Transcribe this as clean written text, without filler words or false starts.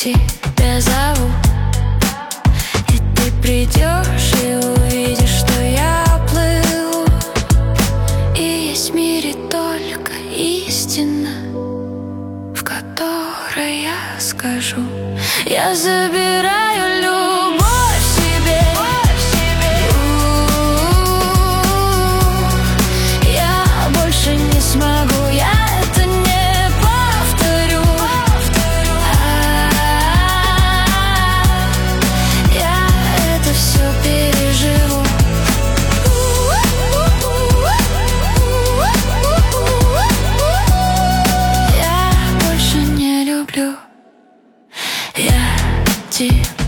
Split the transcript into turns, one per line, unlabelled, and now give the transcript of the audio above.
тебя зову, и ты придешь и увидишь, что я плыву. И есть в мире только истина, в которой я скажу: я забираю любовь себе. Я больше не смогу, я это не повторю. Я это все переживу. Я больше не люблю. Я тебя